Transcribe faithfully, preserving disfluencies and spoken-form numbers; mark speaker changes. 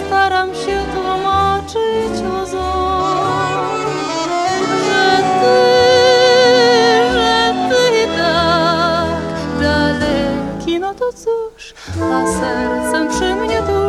Speaker 1: staram się tłumaczyć łzą, że ty, że ty tak daleki, no to cóż, a sercem przy mnie tu